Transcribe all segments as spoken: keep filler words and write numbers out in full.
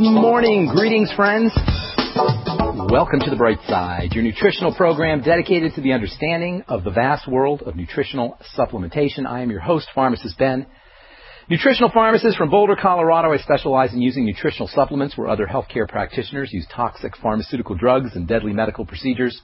morning. Greetings, friends. Welcome to The Bright Side, your nutritional program dedicated to the understanding of the vast world of nutritional supplementation. I am your host, Pharmacist Ben. Nutritional pharmacist from Boulder, Colorado. I specialize in using nutritional supplements where other healthcare practitioners use toxic pharmaceutical drugs and deadly medical procedures.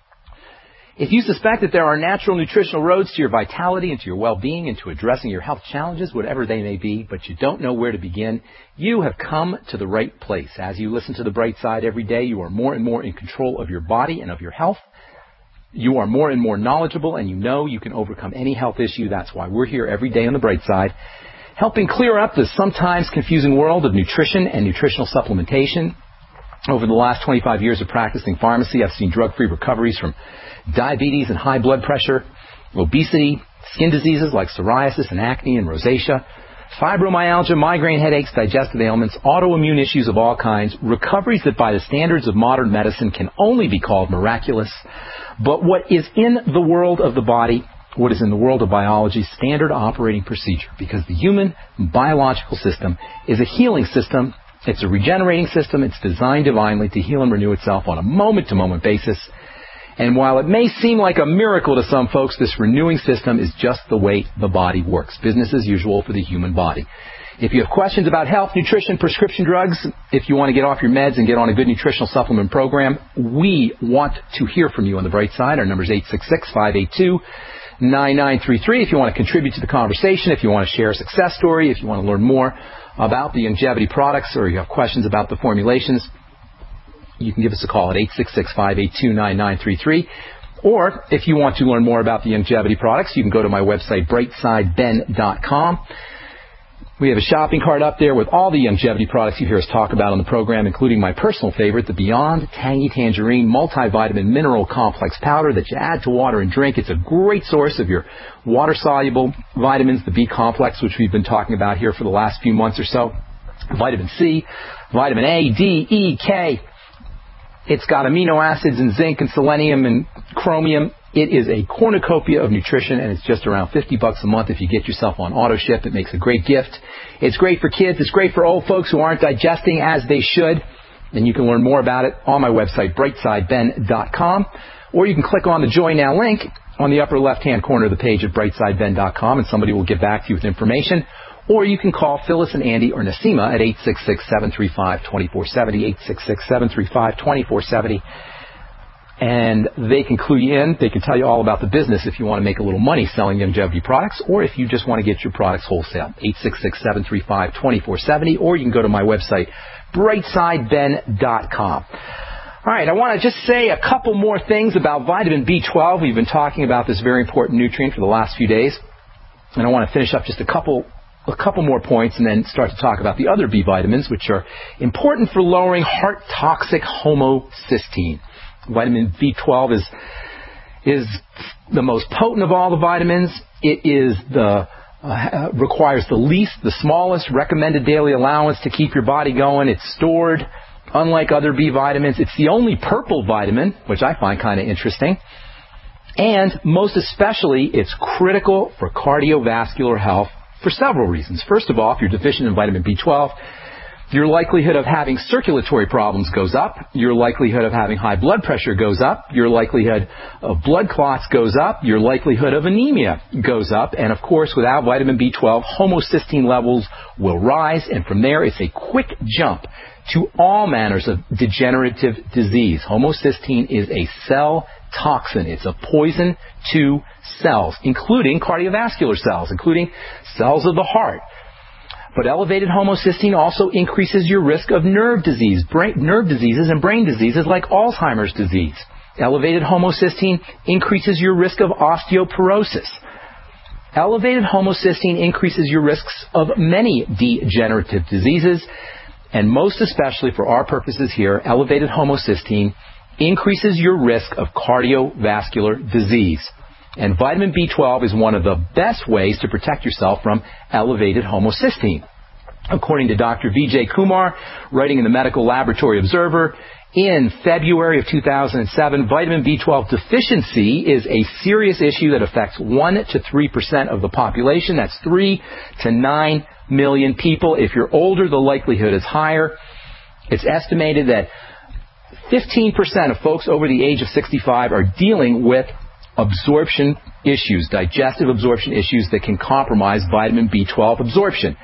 If you suspect that there are natural nutritional roads to your vitality and to your well-being and to addressing your health challenges, whatever they may be, but you don't know where to begin, you have come to the right place. As you listen to The Bright Side every day, you are more and more in control of your body and of your health. You are more and more knowledgeable, and you know you can overcome any health issue. That's why we're here every day on The Bright Side, helping clear up the sometimes confusing world of nutrition and nutritional supplementation. Over the last twenty-five years of practicing pharmacy, I've seen drug-free recoveries from diabetes and high blood pressure, obesity, skin diseases like psoriasis and acne and rosacea, fibromyalgia, migraine headaches, digestive ailments, autoimmune issues of all kinds, recoveries that by the standards of modern medicine can only be called miraculous. But what is in the world of the body, what is in the world of biology, standard operating procedure, because the human biological system is a healing system. It's a regenerating system. It's designed divinely to heal and renew itself on a moment-to-moment basis. And while it may seem like a miracle to some folks, this renewing system is just the way the body works. Business as usual for the human body. If you have questions about health, nutrition, prescription drugs, if you want to get off your meds and get on a good nutritional supplement program, we want to hear from you on The Bright Side. Our number is eight six six, five eight two, nine nine three three. If you want to contribute to the conversation, if you want to share a success story, if you want to learn more about the Youngevity products, or you have questions about the formulations, you can give us a call at eight six six, five eight two, nine nine three three. Or if you want to learn more about the Youngevity products, you can go to my website, bright side ben dot com. We have a shopping cart up there with all the Youngevity products you hear us talk about on the program, including my personal favorite, the Beyond Tangy Tangerine Multivitamin Mineral Complex Powder that you add to water and drink. It's a great source of your water-soluble vitamins, the B complex, which we've been talking about here for the last few months or so. Vitamin C, vitamin A, D, E, K. It's got amino acids and zinc and selenium and chromium. It is a cornucopia of nutrition, and it's just around fifty bucks a month if you get yourself on auto ship. It makes a great gift. It's great for kids. It's great for old folks who aren't digesting as they should. And you can learn more about it on my website, bright side ben dot com. Or you can click on the Join Now link on the upper left-hand corner of the page at bright side ben dot com, and somebody will get back to you with information. Or you can call Phyllis and Andy or Nasima at eight six six, seven three five, two four seven zero, eight six six, seven three five, two four seven zero. And they can clue you in. They can tell you all about the business if you want to make a little money selling Youngevity products, or if you just want to get your products wholesale. eight six six, seven three five, two four seven zero, or you can go to my website, bright side ben dot com. All right, I want to just say a couple more things about vitamin B twelve. We've been talking about this very important nutrient for the last few days, and I want to finish up just a couple a couple more points and then start to talk about the other B vitamins, which are important for lowering heart-toxic homocysteine. Vitamin B twelve is is the most potent of all the vitamins. It is the uh, requires the least, the smallest recommended daily allowance to keep your body going. It's stored, unlike other B vitamins. It's the only purple vitamin, which I find kind of interesting. And most especially, it's critical for cardiovascular health for several reasons. First of all, if you're deficient in vitamin B twelve, your likelihood of having circulatory problems goes up. Your likelihood of having high blood pressure goes up. Your likelihood of blood clots goes up. Your likelihood of anemia goes up. And of course, without vitamin B twelve, homocysteine levels will rise. And from there, it's a quick jump to all manners of degenerative disease. Homocysteine is a cell toxin. It's a poison to cells, including cardiovascular cells, including cells of the heart. But elevated homocysteine also increases your risk of nerve disease, brain, nerve diseases and brain diseases like Alzheimer's disease. Elevated homocysteine increases your risk of osteoporosis. Elevated homocysteine increases your risks of many degenerative diseases, and most especially for our purposes here, elevated homocysteine increases your risk of cardiovascular disease. And vitamin B twelve is one of the best ways to protect yourself from elevated homocysteine. According to Doctor Vijay Kumar, writing in the Medical Laboratory Observer, in February of two thousand seven, vitamin B twelve deficiency is a serious issue that affects one to three percent of the population. That's three to nine million people. If you're older, the likelihood is higher. It's estimated that fifteen percent of folks over the age of sixty-five are dealing with absorption issues, digestive absorption issues that can compromise vitamin B twelve absorption.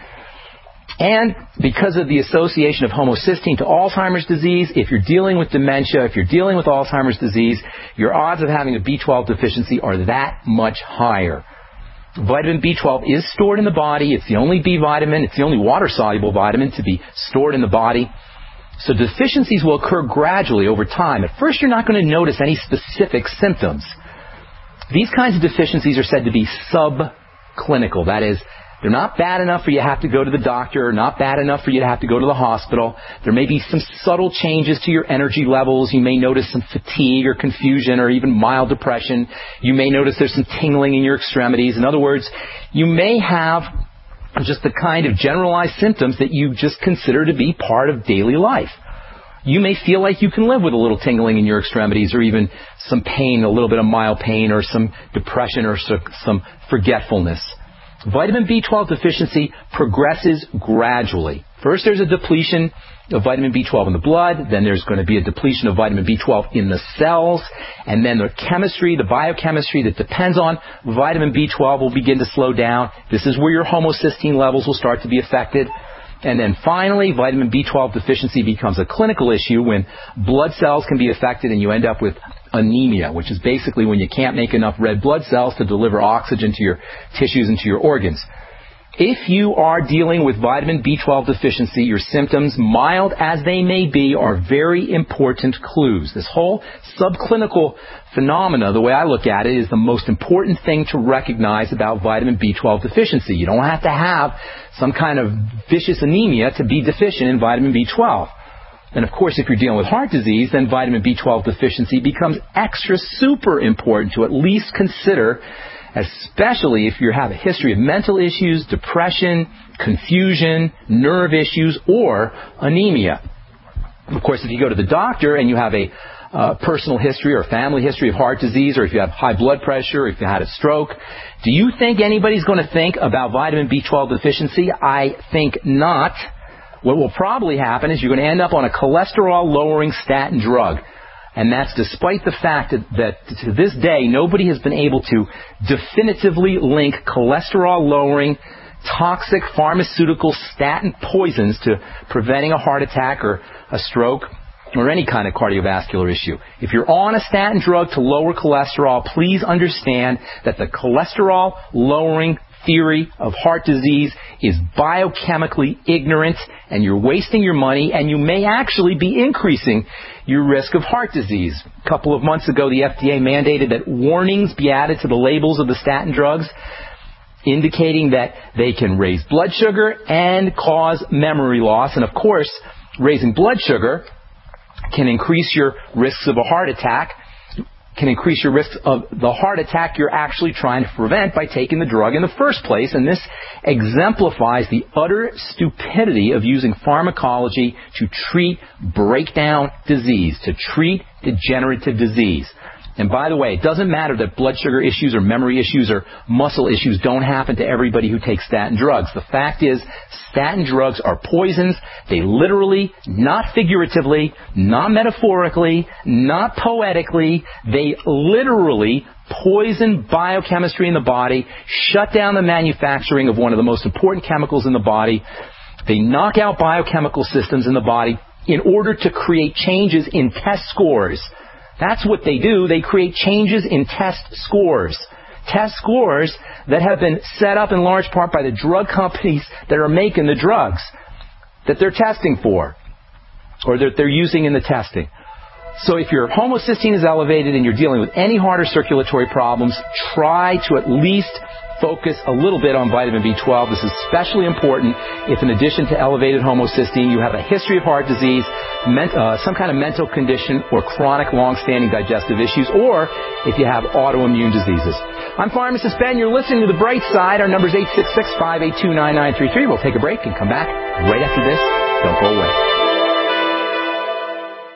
And because of the association of homocysteine to Alzheimer's disease, if you're dealing with dementia, if you're dealing with Alzheimer's disease, your odds of having a B twelve deficiency are that much higher. Vitamin B twelve is stored in the body. It's the only B vitamin, it's the only water-soluble vitamin to be stored in the body. So deficiencies will occur gradually over time. At first, you're not going to notice any specific symptoms. These kinds of deficiencies are said to be subclinical. That is, they're not bad enough for you to have to go to the doctor, or not bad enough for you to have to go to the hospital. There may be some subtle changes to your energy levels. You may notice some fatigue or confusion or even mild depression. You may notice there's some tingling in your extremities. In other words, you may have just the kind of generalized symptoms that you just consider to be part of daily life. You may feel like you can live with a little tingling in your extremities, or even some pain, a little bit of mild pain, or some depression, or some forgetfulness. Vitamin B twelve deficiency progresses gradually. First, there's a depletion of vitamin B twelve in the blood. Then there's going to be a depletion of vitamin B twelve in the cells. And then the chemistry, the biochemistry that depends on vitamin B twelve will begin to slow down. This is where your homocysteine levels will start to be affected. And then finally, vitamin B twelve deficiency becomes a clinical issue when blood cells can be affected and you end up with anemia, which is basically when you can't make enough red blood cells to deliver oxygen to your tissues and to your organs. If you are dealing with vitamin B twelve deficiency, your symptoms, mild as they may be, are very important clues. This whole subclinical phenomena, the way I look at it, is the most important thing to recognize about vitamin B twelve deficiency. You don't have to have some kind of vicious anemia to be deficient in vitamin B twelve. And of course, if you're dealing with heart disease, then vitamin B twelve deficiency becomes extra super important to at least consider, especially if you have a history of mental issues, depression, confusion, nerve issues, or anemia. Of course, if you go to the doctor and you have a uh, personal history or family history of heart disease, or if you have high blood pressure, or if you had a stroke, do you think anybody's going to think about vitamin B twelve deficiency? I think not. What will probably happen is you're going to end up on a cholesterol-lowering statin drug. And that's despite the fact that, that to this day, nobody has been able to definitively link cholesterol-lowering, toxic pharmaceutical statin poisons to preventing a heart attack or a stroke or any kind of cardiovascular issue. If you're on a statin drug to lower cholesterol, please understand that the cholesterol-lowering theory of heart disease is biochemically ignorant, and you're wasting your money, and you may actually be increasing your risk of heart disease. A couple of months ago, the F D A mandated that warnings be added to the labels of the statin drugs, indicating that they can raise blood sugar and cause memory loss. And of course, raising blood sugar can increase your risks of a heart attack, can increase your risk of the heart attack you're actually trying to prevent by taking the drug in the first place. And this exemplifies the utter stupidity of using pharmacology to treat breakdown disease, to treat degenerative disease. And by the way, it doesn't matter that blood sugar issues or memory issues or muscle issues don't happen to everybody who takes statin drugs. The fact is, statin drugs are poisons. They literally, not figuratively, not metaphorically, not poetically, they literally poison biochemistry in the body, shut down the manufacturing of one of the most important chemicals in the body. They knock out biochemical systems in the body in order to create changes in test scores. That's what they do. They create changes in test scores. Test scores that have been set up in large part by the drug companies that are making the drugs that they're testing for, or that they're using in the testing. So if your homocysteine is elevated and you're dealing with any heart or circulatory problems, try to at least focus a little bit on vitamin B twelve. This is especially important if, in addition to elevated homocysteine, you have a history of heart disease, ment- uh, some kind of mental condition, or chronic long-standing digestive issues, or if you have autoimmune diseases. I'm Pharmacist Ben. You're listening to The Bright Side. Our number is eight six six, five eight two, nine nine three three. We'll take a break and come back right after this. Don't go away.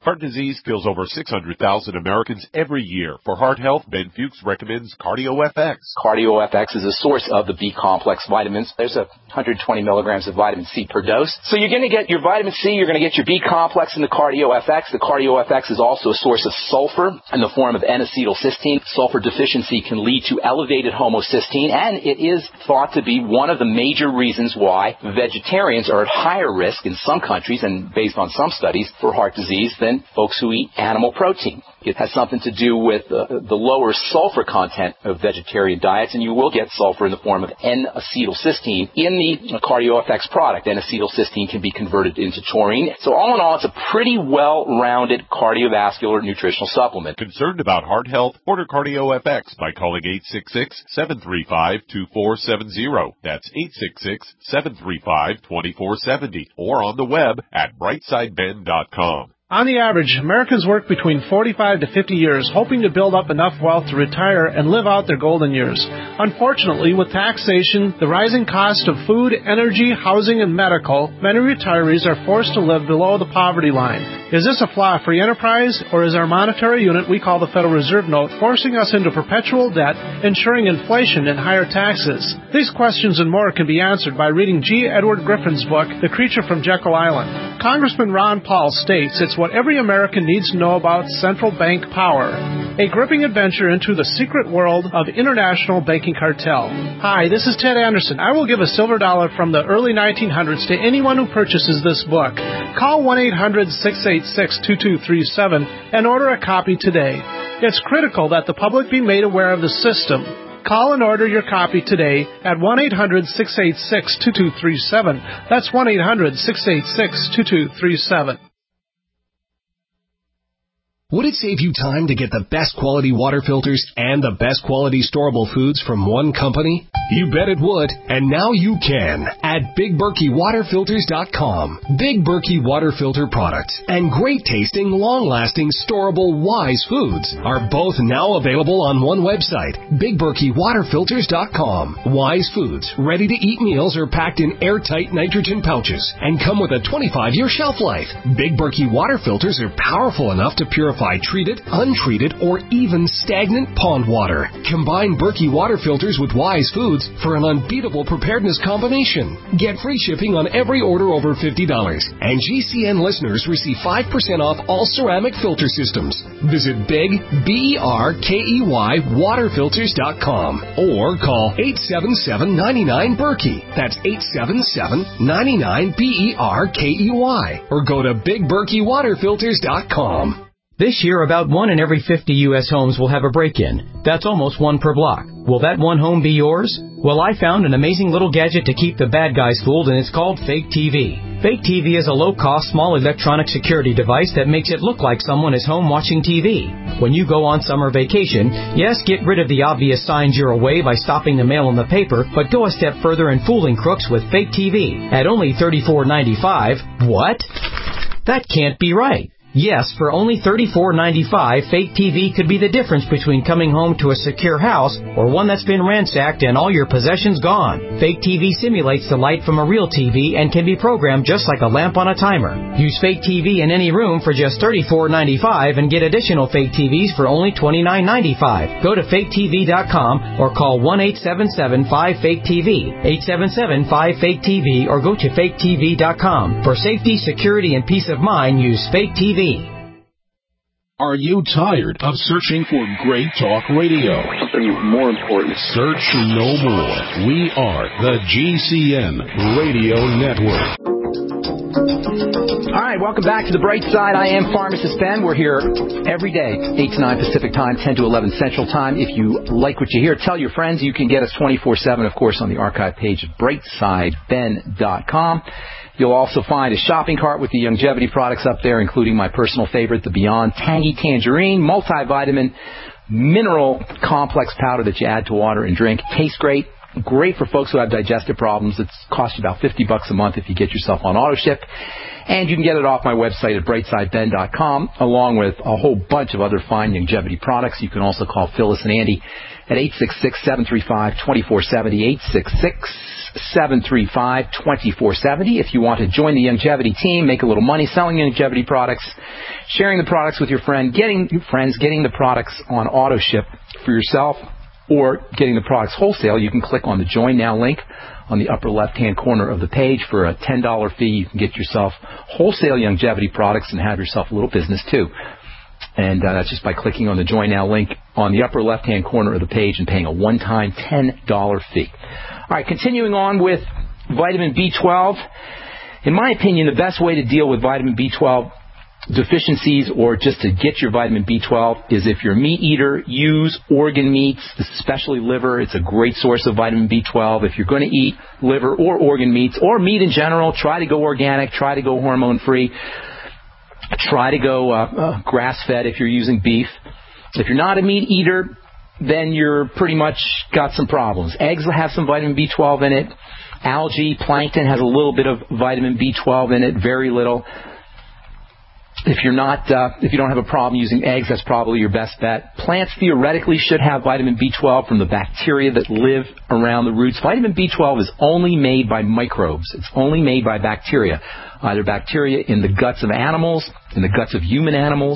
Heart disease kills over six hundred thousand Americans every year. For heart health, Ben Fuchs recommends CardioFX. CardioFX is a source of the B-complex vitamins. There's a one hundred twenty milligrams of vitamin C per dose. So you're going to get your vitamin C, you're going to get your B-complex in the CardioFX. The CardioFX is also a source of sulfur in the form of N-acetylcysteine. Sulfur deficiency can lead to elevated homocysteine, and it is thought to be one of the major reasons why vegetarians are at higher risk in some countries, and based on some studies, for heart disease than folks who eat animal protein. It has something to do with uh, the lower sulfur content of vegetarian diets, and you will get sulfur in the form of N-acetylcysteine in the CardioFX product. N-acetylcysteine can be converted into taurine. So all in all, it's a pretty well-rounded cardiovascular nutritional supplement. Concerned about heart health? Order CardioFX by calling eight six six, seven three five, two four seven zero. That's eight six six, seven three five, two four seven zero. Or on the web at brightside ben dot com. On the average, Americans work between forty-five to fifty years, hoping to build up enough wealth to retire and live out their golden years. Unfortunately, with taxation, the rising cost of food, energy, housing, and medical, many retirees are forced to live below the poverty line. Is this a flaw free enterprise, or is our monetary unit we call the Federal Reserve Note forcing us into perpetual debt, ensuring inflation and higher taxes? These questions and more can be answered by reading G. Edward Griffin's book, The Creature from Jekyll Island. Congressman Ron Paul states it's what every American needs to know about central bank power. A gripping adventure into the secret world of international banking cartel. Hi, this is Ted Anderson. I will give a silver dollar from the early nineteen hundreds to anyone who purchases this book. Call one eight hundred, six eight six, two two three seven and order a copy today. It's critical that the public be made aware of the system. Call and order your copy today at one eight hundred, six eight six, two two three seven. That's one eight hundred, six eight six, two two three seven. Would it save you time to get the best quality water filters and the best quality storable foods from one company? You bet it would, and now you can at Big Berkey Water Filters dot com. Big Berkey Water Filter products and great-tasting, long-lasting, storable Wise foods are both now available on one website, Big Berkey Water Filters dot com. Wise foods, ready-to-eat meals are packed in airtight nitrogen pouches and come with a twenty-five year shelf life. Big Berkey Water Filters are powerful enough to purify treated, untreated, or even stagnant pond water. Combine Berkey Water Filters with Wise Foods for an unbeatable preparedness combination. Get free shipping on every order over fifty dollars. And G C N listeners receive five percent off all ceramic filter systems. Visit Big, B E R K E Y, Water Filters dot com or call eight seven seven, nine nine, Berkey. That's eight seven seven, nine nine, B E R K E Y. Or go to Big Berkey Water Filters dot com. This year, about one in every fifty U S homes will have a break-in. That's almost one per block. Will that one home be yours? Well, I found an amazing little gadget to keep the bad guys fooled, and it's called Fake T V. Fake T V is a low-cost, small electronic security device that makes it look like someone is home watching T V. When you go on summer vacation, yes, get rid of the obvious signs you're away by stopping the mail in the paper, but go a step further in fooling crooks with Fake T V. At only thirty-four ninety-five, what? That can't be right. Yes, for only thirty-four ninety-five, Fake T V could be the difference between coming home to a secure house or one that's been ransacked and all your possessions gone. Fake T V simulates the light from a real T V and can be programmed just like a lamp on a timer. Use Fake T V in any room for just thirty-four ninety-five and get additional Fake T Vs for only twenty-nine ninety-five. Go to fake T V dot com or call one eight seven seven, five, fake T V, eight seven seven, five, fake T V, or go to fake T V dot com. For safety, security, and peace of mind, use Fake T V. Are you tired of searching for great talk radio? Something more important. Search no more. We are the G C N Radio Network. All right, welcome back to The Bright Side. I am Pharmacist Ben. We're here every day, eight to nine Pacific Time, ten to eleven Central Time. If you like what you hear, tell your friends. You can get us twenty-four seven, of course, on the archive page at brightside ben dot com. You'll also find a shopping cart with the longevity products up there, including my personal favorite, the Beyond Tangy Tangerine multivitamin mineral complex powder that you add to water and drink. Tastes great. Great for folks who have digestive problems. It costs you about fifty bucks a month if you get yourself on auto ship. And you can get it off my website at brightside ben dot com, along with a whole bunch of other fine longevity products. You can also call Phyllis and Andy at eight six six, seven three five, two four seven zero, eight six six, seven three five, two four seven zero. If you want to join the longevity team, make a little money selling longevity products, sharing the products with your friend, getting friends, getting the products on auto ship for yourself, or getting the products wholesale, you can click on the Join Now link on the upper left-hand corner of the page. For a ten dollars fee, you can get yourself wholesale longevity products and have yourself a little business too. And uh, that's just by clicking on the Join Now link on the upper left-hand corner of the page and paying a one-time ten dollars fee. All right, continuing on with vitamin B twelve. In my opinion, the best way to deal with vitamin B twelve deficiencies, or just to get your vitamin B twelve, is if you're a meat eater, use organ meats, especially liver. It's a great source of vitamin B twelve. If you're going to eat liver or organ meats, or meat in general, try to go organic, try to go hormone-free, try to go uh, uh, grass-fed if you're using beef. If you're not a meat eater, then you're pretty much got some problems. Eggs have some vitamin B twelve in it. Algae, plankton has a little bit of vitamin B twelve in it, very little. If you're not, uh, if you don't have a problem using eggs, that's probably your best bet. Plants theoretically should have vitamin B twelve from the bacteria that live around the roots. Vitamin B twelve is only made by microbes. It's only made by bacteria, either bacteria in the guts of animals, in the guts of human animals,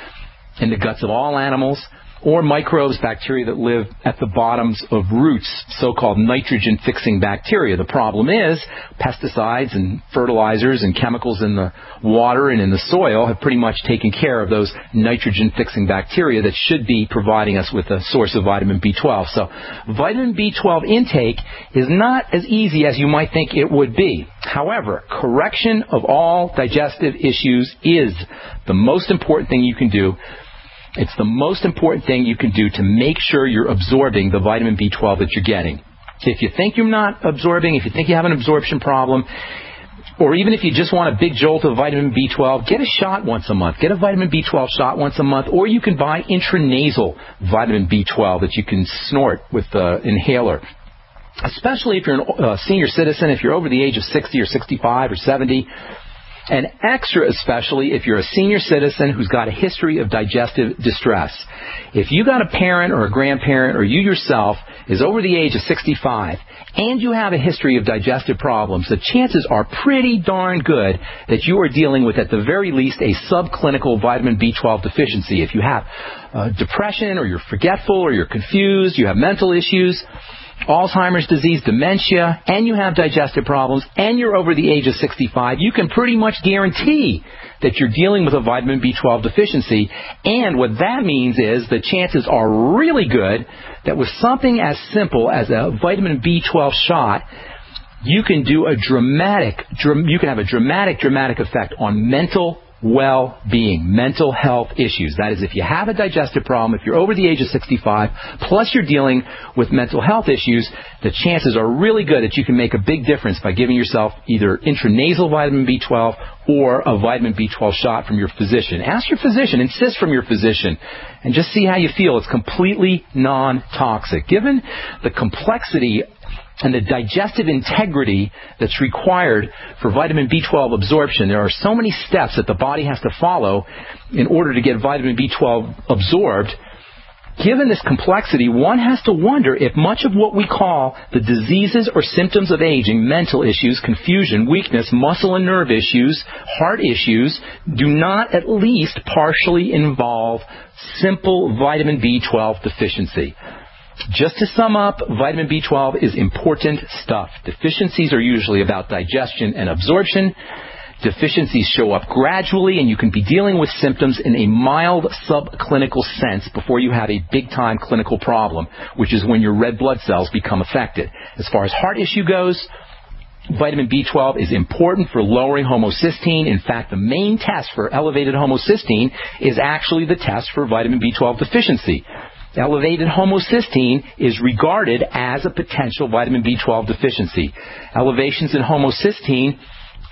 in the guts of all animals, or microbes, bacteria that live at the bottoms of roots, so-called nitrogen-fixing bacteria. The problem is pesticides and fertilizers and chemicals in the water and in the soil have pretty much taken care of those nitrogen-fixing bacteria that should be providing us with a source of vitamin B twelve. So vitamin B twelve intake is not as easy as you might think it would be. However, correction of all digestive issues is the most important thing you can do. It's the most important thing you can do to make sure you're absorbing the vitamin B twelve that you're getting. If you think you're not absorbing, if you think you have an absorption problem, or even if you just want a big jolt of vitamin B twelve, get a shot once a month. Get a vitamin B twelve shot once a month, or you can buy intranasal vitamin B twelve that you can snort with the inhaler. Especially if you're a uh, senior citizen, if you're over the age of sixty or sixty-five or seventy. And extra especially if you're a senior citizen who's got a history of digestive distress. If you got a parent or a grandparent or you yourself is over the age of sixty-five and you have a history of digestive problems, the chances are pretty darn good that you are dealing with, at the very least, a subclinical vitamin B twelve deficiency. If you have uh, depression, or you're forgetful, or you're confused, you have mental issues, Alzheimer's disease, dementia, and you have digestive problems, and you're over the age of sixty-five, you can pretty much guarantee that you're dealing with a vitamin B twelve deficiency. And what that means is the chances are really good that with something as simple as a vitamin B twelve shot, you can do a dramatic, you can have a dramatic, dramatic effect on mental well-being, mental health issues. That is, if you have a digestive problem, if you're over the age of sixty-five, plus you're dealing with mental health issues, the chances are really good that you can make a big difference by giving yourself either intranasal vitamin B twelve or a vitamin B twelve shot from your physician. Ask your physician, insist from your physician, and just see how you feel. It's completely non-toxic. Given the complexity and the digestive integrity that's required for vitamin B twelve absorption, there are so many steps that the body has to follow in order to get vitamin B twelve absorbed. Given this complexity, one has to wonder if much of what we call the diseases or symptoms of aging, mental issues, confusion, weakness, muscle and nerve issues, heart issues, do not at least partially involve simple vitamin B twelve deficiency. Just to sum up, vitamin B twelve is important stuff. Deficiencies are usually about digestion and absorption. Deficiencies show up gradually, and you can be dealing with symptoms in a mild subclinical sense before you have a big-time clinical problem, which is when your red blood cells become affected. As far as heart issue goes, vitamin B twelve is important for lowering homocysteine. In fact, the main test for elevated homocysteine is actually the test for vitamin B twelve deficiency. Elevated homocysteine is regarded as a potential vitamin B twelve deficiency. Elevations in homocysteine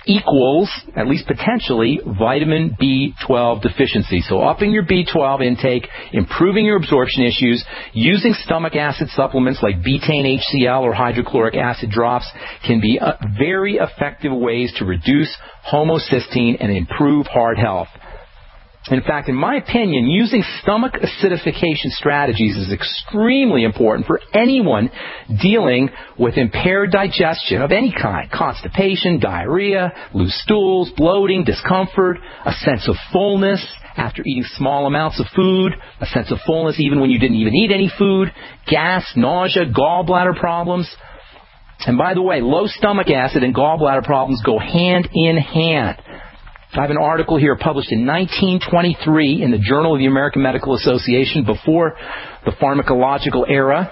equals, at least potentially, vitamin B twelve deficiency. So upping your B twelve intake, improving your absorption issues, using stomach acid supplements like betaine H C L or hydrochloric acid drops can be uh, very effective ways to reduce homocysteine and improve heart health. In fact, in my opinion, using stomach acidification strategies is extremely important for anyone dealing with impaired digestion of any kind. Constipation, diarrhea, loose stools, bloating, discomfort, a sense of fullness after eating small amounts of food, a sense of fullness even when you didn't even eat any food, gas, nausea, gallbladder problems. And by the way, low stomach acid and gallbladder problems go hand in hand. I have an article here published in nineteen twenty-three in the Journal of the American Medical Association before the pharmacological era.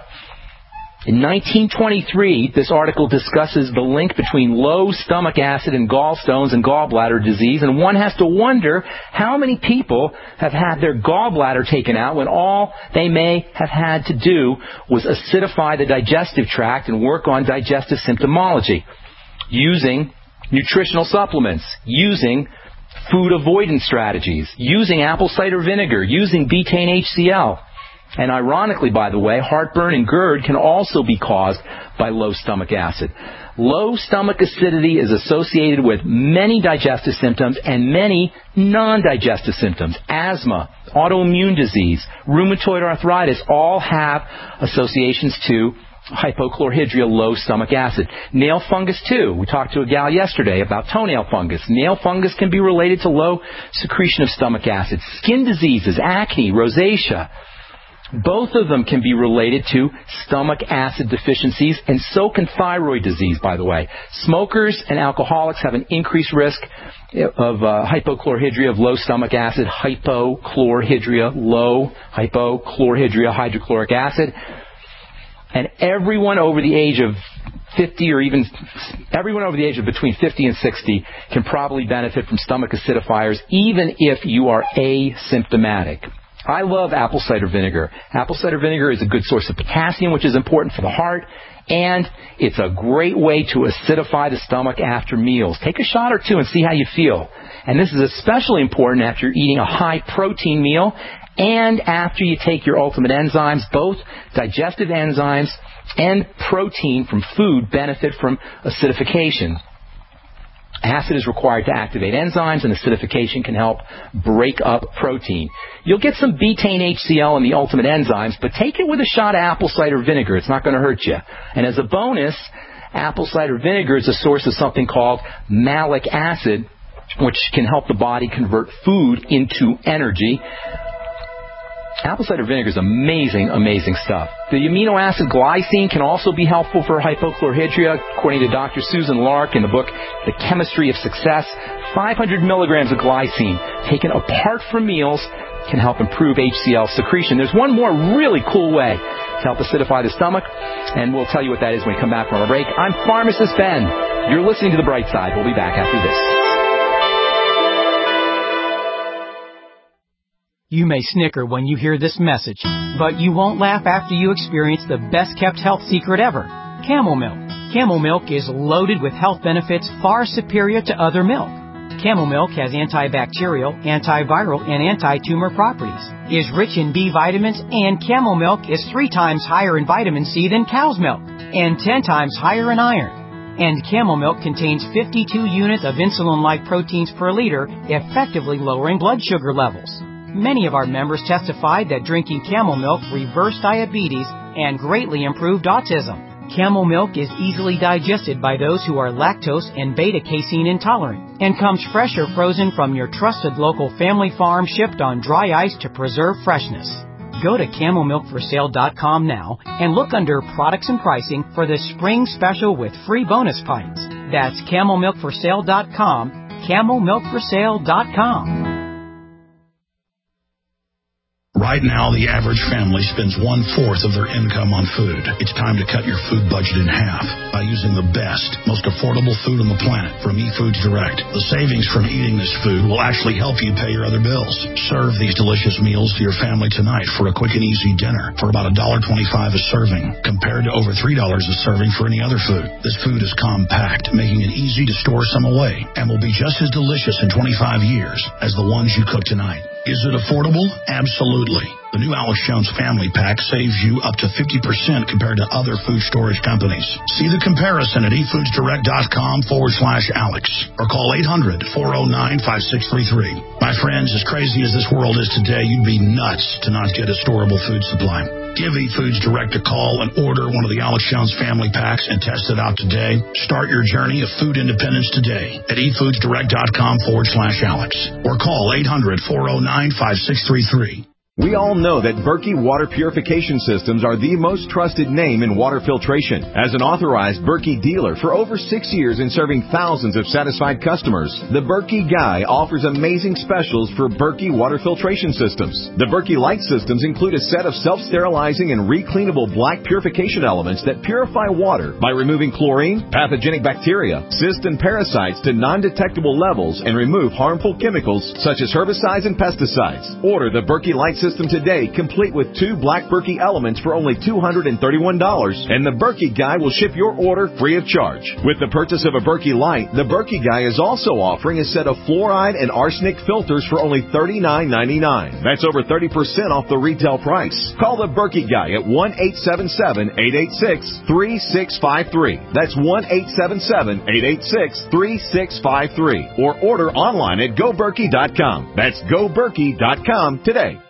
In nineteen twenty-three, this article discusses the link between low stomach acid and gallstones and gallbladder disease, and one has to wonder how many people have had their gallbladder taken out when all they may have had to do was acidify the digestive tract and work on digestive symptomology, using nutritional supplements, using food avoidance strategies, using apple cider vinegar, using betaine H C L. And ironically, by the way, heartburn and GERD can also be caused by low stomach acid. Low stomach acidity is associated with many digestive symptoms and many non-digestive symptoms. Asthma, autoimmune disease, rheumatoid arthritis all have associations to hypochlorhydria, low stomach acid. Nail fungus too. We talked to a gal yesterday about toenail fungus. Nail fungus can be related to low secretion of stomach acid. Skin diseases, acne, rosacea, both of them can be related to stomach acid deficiencies, and so can thyroid disease, by the way. Smokers and alcoholics have an increased risk of uh, hypochlorhydria, of low stomach acid, hypochlorhydria, low hypochlorhydria, hydrochloric acid. And everyone over the age of fifty, or even everyone over the age of between fifty and sixty can probably benefit from stomach acidifiers, even if you are asymptomatic. I love apple cider vinegar. Apple cider vinegar is a good source of potassium, which is important for the heart, and it's a great way to acidify the stomach after meals. Take a shot or two and see how you feel. And this is especially important after eating a high-protein meal and after you take your ultimate enzymes. Both digestive enzymes and protein from food benefit from acidification. Acid is required to activate enzymes, and acidification can help break up protein. You'll get some betaine H C L in the ultimate enzymes, but take it with a shot of apple cider vinegar. It's not going to hurt you. And as a bonus, apple cider vinegar is a source of something called malic acid, which can help the body convert food into energy. Apple cider vinegar is amazing, amazing stuff. The amino acid glycine can also be helpful for hypochlorhydria, according to Doctor Susan Lark in the book, The Chemistry of Success. five hundred milligrams of glycine taken apart from meals can help improve H C L secretion. There's one more really cool way to help acidify the stomach, and we'll tell you what that is when we come back from our break. I'm Pharmacist Ben. You're listening to The Bright Side. We'll be back after this. You may snicker when you hear this message, but you won't laugh after you experience the best-kept health secret ever, Camel Milk. Camel Milk is loaded with health benefits far superior to other milk. Camel Milk has antibacterial, antiviral, and anti-tumor properties, is rich in B vitamins, and Camel Milk is three times higher in vitamin C than cow's milk, and ten times higher in iron. And Camel Milk contains fifty-two units of insulin-like proteins per liter, effectively lowering blood sugar levels. Many of our members testified that drinking Camel Milk reversed diabetes and greatly improved autism. Camel Milk is easily digested by those who are lactose and beta-casein intolerant and comes fresh or frozen from your trusted local family farm, shipped on dry ice to preserve freshness. Go to camel milk for sale dot com now and look under products and pricing for the spring special with free bonus pints. That's camel milk for sale dot com, camel milk for sale dot com. Right now, the average family spends one-fourth of their income on food. It's time to cut your food budget in half by using the best, most affordable food on the planet from eFoods Direct. The savings from eating this food will actually help you pay your other bills. Serve these delicious meals to your family tonight for a quick and easy dinner for about one dollar and twenty-five cents a serving, compared to over three dollars a serving for any other food. This food is compact, making it easy to store some away, and will be just as delicious in twenty-five years as the ones you cook tonight. Is it affordable? Absolutely. The new Alex Jones Family Pack saves you up to fifty percent compared to other food storage companies. See the comparison at efoodsdirect.com forward slash Alex or call eight hundred, four oh nine, five six three three. My friends, as crazy as this world is today, you'd be nuts to not get a storable food supply. Give eFoods Direct a call and order one of the Alex Jones Family Packs and test it out today. Start your journey of food independence today at efoodsdirect.com forward slash Alex or call eight hundred, four oh nine, five six three three. We all know that Berkey Water Purification Systems are the most trusted name in water filtration. As an authorized Berkey dealer for over six years and serving thousands of satisfied customers, the Berkey Guy offers amazing specials for Berkey Water Filtration Systems. The Berkey Light Systems include a set of self-sterilizing and recleanable black purification elements that purify water by removing chlorine, pathogenic bacteria, cysts, and parasites to non-detectable levels and remove harmful chemicals such as herbicides and pesticides. Order the Berkey Light System today, complete with two black Berkey elements for only two hundred thirty-one dollars, and the Berkey Guy will ship your order free of charge. With the purchase of a Berkey Light, the Berkey Guy is also offering a set of fluoride and arsenic filters for only thirty-nine ninety-nine. That's over thirty percent off the retail price. Call the Berkey Guy at one eight seven seven, eight eight six, three six five three. That's one eight seven seven, eight eight six, three six five three. Or order online at go berkey dot com. That's go berkey dot com today.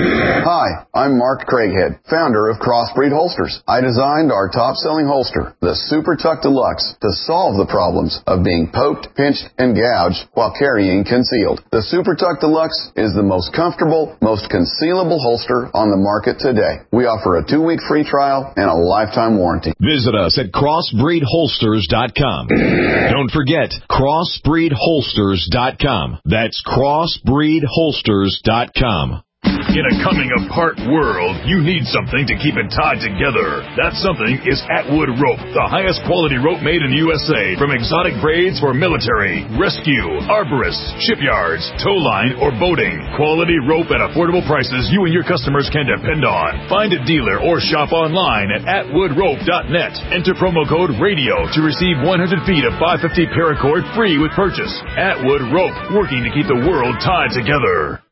Hi, I'm Mark Craighead, founder of Crossbreed Holsters. I designed our top-selling holster, the Super Tuck Deluxe, to solve the problems of being poked, pinched, and gouged while carrying concealed. The Super Tuck Deluxe is the most comfortable, most concealable holster on the market today. We offer a two-week free trial and a lifetime warranty. Visit us at crossbreed holsters dot com. Don't forget, crossbreed holsters dot com. That's crossbreed holsters dot com. In a coming-apart world, you need something to keep it tied together. That something is Atwood Rope, the highest quality rope made in the U S A, from exotic braids for military, rescue, arborists, shipyards, tow line, or boating. Quality rope at affordable prices you and your customers can depend on. Find a dealer or shop online at atwood rope dot net. Enter promo code RADIO to receive one hundred feet of five fifty paracord free with purchase. Atwood Rope, working to keep the world tied together.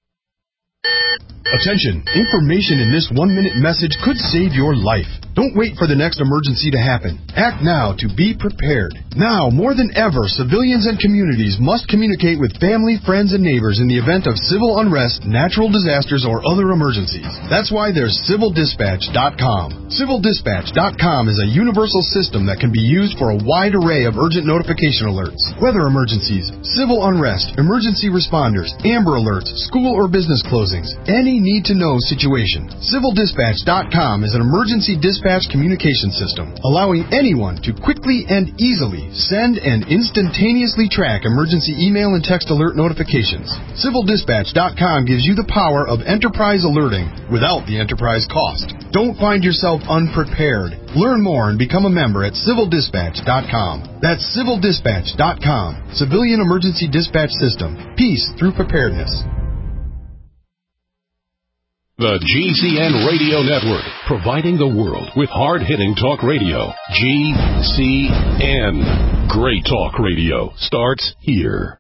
Attention! Information in this one-minute message could save your life. Don't wait for the next emergency to happen. Act now to be prepared. Now, more than ever, civilians and communities must communicate with family, friends, and neighbors in the event of civil unrest, natural disasters, or other emergencies. That's why there's civil dispatch dot com. civil dispatch dot com is a universal system that can be used for a wide array of urgent notification alerts. Weather emergencies, civil unrest, emergency responders, Amber Alerts, school or business closings, any need-to-know situation. civil dispatch dot com is an emergency dispatch communication system, allowing anyone to quickly and easily send and instantaneously track emergency email and text alert notifications. civil dispatch dot com gives you the power of enterprise alerting without the enterprise cost. Don't find yourself unprepared. Learn more and become a member at civil dispatch dot com. That's civil dispatch dot com. Civilian Emergency Dispatch System. Peace through preparedness. The G C N Radio Network, providing the world with hard-hitting talk radio. G C N. Great talk radio starts here.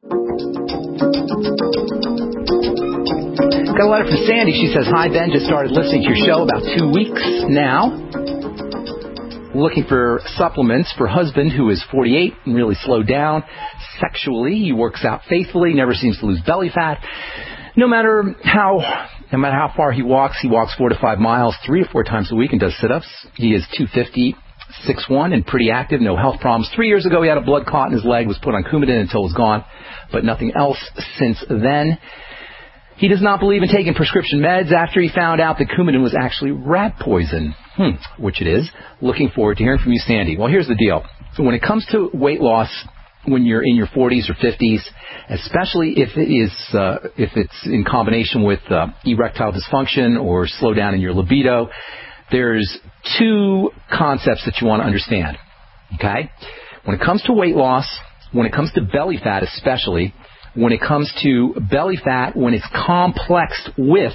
Got a letter from Sandy. She says, "Hi, Ben. Just started listening to your show about two weeks now. Looking for supplements for husband who is forty-eight and really slowed down sexually. He works out faithfully, never seems to lose belly fat. No matter how... No matter how far he walks, he walks four to five miles, three or four times a week and does sit-ups. He is two fifty, six one, and pretty active, no health problems. Three years ago, he had a blood clot in his leg, was put on Coumadin until it was gone, but nothing else since then. He does not believe in taking prescription meds after he found out that Coumadin was actually rat poison, hmm, which it is. Looking forward to hearing from you, Sandy." Well, here's the deal. So when it comes to weight loss when you're in your forties or fifties, especially if it is uh, if it's in combination with uh, erectile dysfunction or slowdown in your libido, there's two concepts that you want to understand. Okay? When it comes to weight loss, when it comes to belly fat especially, when it comes to belly fat when it's complexed with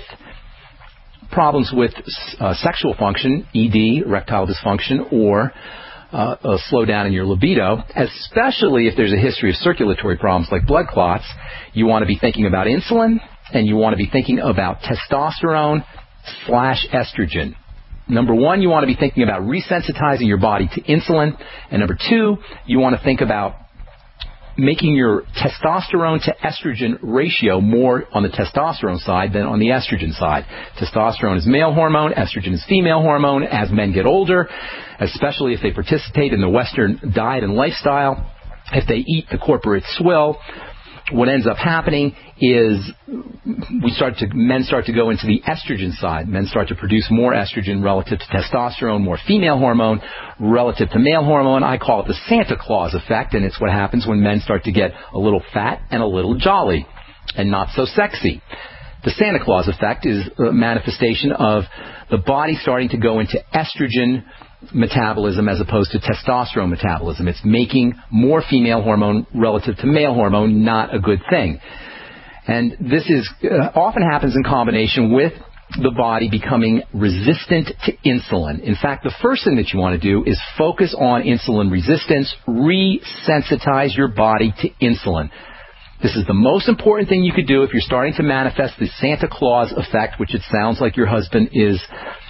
problems with uh, sexual function, E D, erectile dysfunction, or uh, a slowdown in your libido, especially if there's a history of circulatory problems like blood clots, you want to be thinking about insulin, and you want to be thinking about testosterone slash estrogen. Number one, you want to be thinking about resensitizing your body to insulin, and number two, you want to think about making your testosterone to estrogen ratio more on the testosterone side than on the estrogen side. Testosterone is male hormone, estrogen is female hormone. As men get older, especially if they participate in the Western diet and lifestyle, if they eat the corporate swill, what ends up happening is we start to men start to go into the estrogen side. Men start to produce more estrogen relative to testosterone, more female hormone relative to male hormone. I call it the Santa Claus effect, and it's what happens when men start to get a little fat and a little jolly and not so sexy. The Santa Claus effect is a manifestation of the body starting to go into estrogen metabolism as opposed to testosterone metabolism. It's making more female hormone relative to male hormone, not a good thing. And this is uh, often happens in combination with the body becoming resistant to insulin. In fact, the first thing that you want to do is focus on insulin resistance, resensitize your body to insulin. This is the most important thing you could do if you're starting to manifest the Santa Claus effect, which it sounds like your husband is,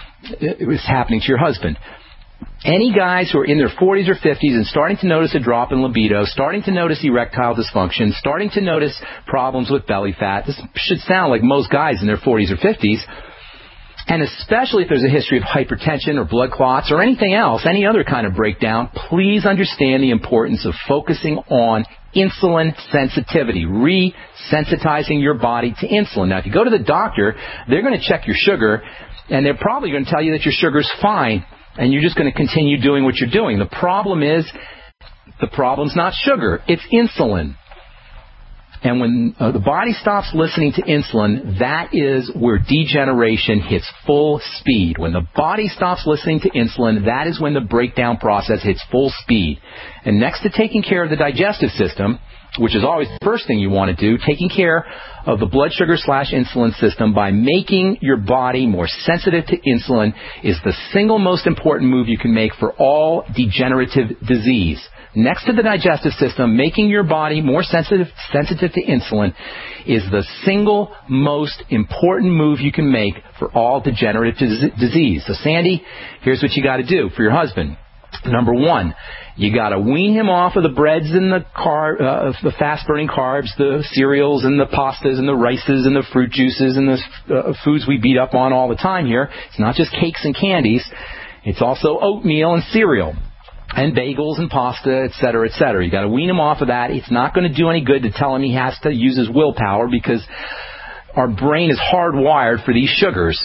is happening to your husband. Any guys who are in their forties or fifties and starting to notice a drop in libido, starting to notice erectile dysfunction, starting to notice problems with belly fat, this should sound like most guys in their forties or fifties, and especially if there's a history of hypertension or blood clots or anything else, any other kind of breakdown, please understand the importance of focusing on insulin sensitivity, resensitizing your body to insulin. Now, if you go to the doctor, they're going to check your sugar, and they're probably going to tell you that your sugar's fine, and you're just going to continue doing what you're doing. The problem is, the problem's not sugar, it's insulin. And when uh, the body stops listening to insulin, that is where degeneration hits full speed. When the body stops listening to insulin, that is when the breakdown process hits full speed. And next to taking care of the digestive system, which is always the first thing you want to do, taking care of the blood sugar slash insulin system by making your body more sensitive to insulin is the single most important move you can make for all degenerative disease. Next to the digestive system, making your body more sensitive, sensitive to insulin is the single most important move you can make for all degenerative disease. So, Sandy, here's what you got to do for your husband. Number one, you got to wean him off of the breads and the car, uh, the fast-burning carbs, the cereals and the pastas and the rices and the fruit juices and the uh, foods we beat up on all the time here. It's not just cakes and candies. It's also oatmeal and cereal and bagels and pasta, et cetera, et cetera. You got to wean him off of that. It's not going to do any good to tell him he has to use his willpower because our brain is hardwired for these sugars.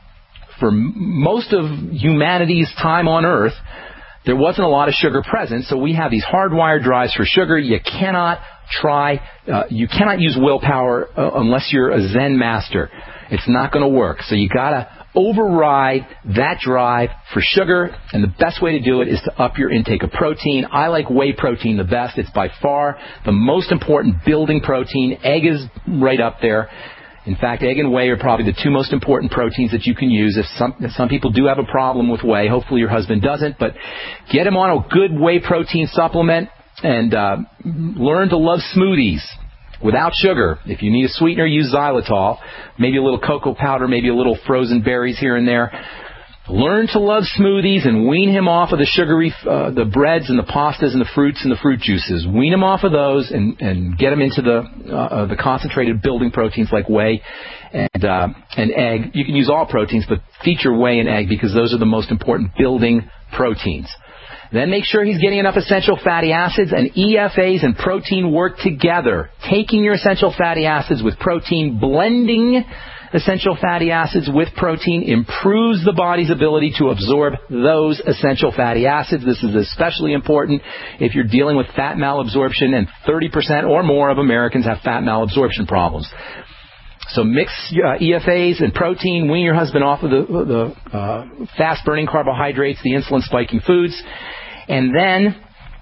For most of humanity's time on Earth, there wasn't a lot of sugar present, so we have these hardwired drives for sugar. You cannot try, uh, you cannot use willpower uh, unless you're a Zen master. It's not going to work. So you got to override that drive for sugar, and the best way to do it is to up your intake of protein. I like whey protein the best. It's by far the most important building protein. Egg is right up there. In fact, egg and whey are probably the two most important proteins that you can use. If some, if some people do have a problem with whey, hopefully your husband doesn't, but get him on a good whey protein supplement and uh, learn to love smoothies without sugar. If you need a sweetener, use xylitol, maybe a little cocoa powder, maybe a little frozen berries here and there. Learn to love smoothies and wean him off of the sugary, uh, the breads and the pastas and the fruits and the fruit juices. Wean him off of those and, and get him into the uh, the concentrated building proteins like whey and uh, and egg. You can use all proteins, but feature whey and egg because those are the most important building proteins. Then make sure he's getting enough essential fatty acids, and E F As and protein work together. Taking your essential fatty acids with protein, blending essential fatty acids with protein improves the body's ability to absorb those essential fatty acids. This is especially important if you're dealing with fat malabsorption, and thirty percent or more of Americans have fat malabsorption problems. So mix uh, E F As and protein, wean your husband off of the, the uh, fast-burning carbohydrates, the insulin-spiking foods, and then,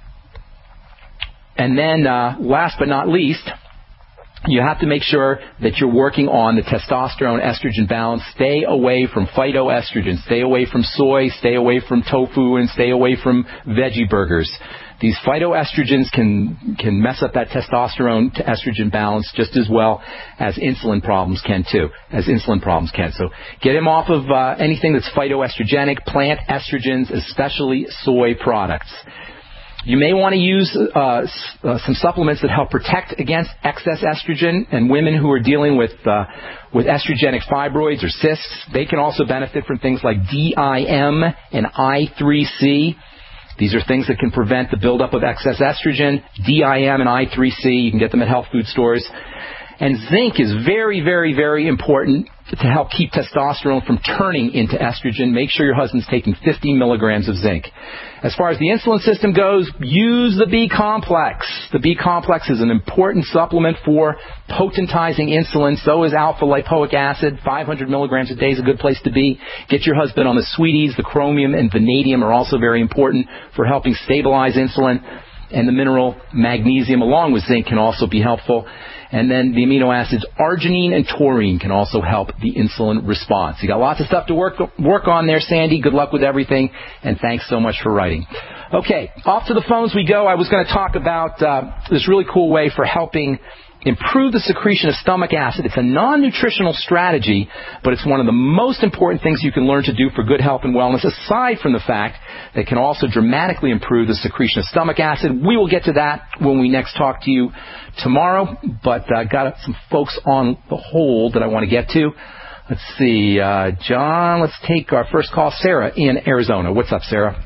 and then uh, last but not least, you have to make sure that you're working on the testosterone-estrogen balance. Stay away from phytoestrogens. Stay away from soy. Stay away from tofu, and stay away from veggie burgers. These phytoestrogens can can mess up that testosterone to estrogen balance just as well as insulin problems can too, as insulin problems can. So get him off of uh, anything that's phytoestrogenic, plant estrogens, especially soy products. You may want to use uh, uh, some supplements that help protect against excess estrogen, and women who are dealing with uh, with estrogenic fibroids or cysts, they can also benefit from things like D I M and I three C. These are things that can prevent the buildup of excess estrogen. D I M and I three C, you can get them at health food stores. And zinc is very, very, very important to help keep testosterone from turning into estrogen. Make sure your husband's taking fifty milligrams of zinc. As far as the insulin system goes, use the B-complex. The B-complex is an important supplement for potentizing insulin. So is alpha-lipoic acid. five hundred milligrams a day is a good place to be. Get your husband on the sweeties. The chromium and vanadium are also very important for helping stabilize insulin. And the mineral magnesium along with zinc can also be helpful. And then the amino acids arginine and taurine can also help the insulin response. You got lots of stuff to work work on there, Sandy. Good luck with everything, and thanks so much for writing. Okay, off to the phones we go. I was going to talk about uh, this really cool way for helping improve the secretion of stomach acid. It's a non-nutritional strategy, but it's one of the most important things you can learn to do for good health and wellness, aside from the fact that it can also dramatically improve the secretion of stomach acid. We will get to that when we next talk to you tomorrow, but I uh, got some folks on the hold that I want to get to. Let's see, uh, John, let's take our first call. Sarah in Arizona. What's up, Sarah?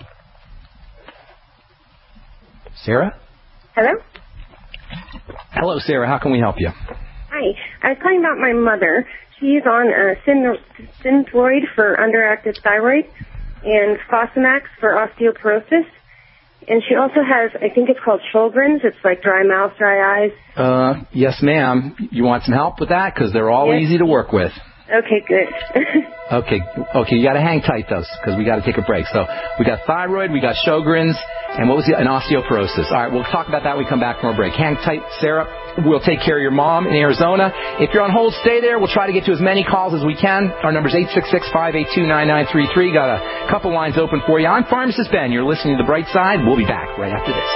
Sarah? Hello? Hello, Sarah. How can we help you? Hi. I was calling about my mother. She's on uh, Synthroid for underactive thyroid and Fosamax for osteoporosis. And she also has, I think it's called Sjogren's. It's like dry mouth, dry eyes. Uh, yes, ma'am. You want some help with that? Because they're all yes. easy to work with. Okay, good. okay, okay. You got to hang tight, though, because we got to take a break. So we got thyroid, we got Sjogren's, and what was the, an osteoporosis. All right, we'll talk about that when we come back from our break. Hang tight, Sarah. We'll take care of your mom in Arizona. If you're on hold, stay there. We'll try to get to as many calls as we can. Our number's eight six six, five eight two, nine nine three three. Got a couple lines open for you. I'm Pharmacist Ben. You're listening to The Bright Side. We'll be back right after this.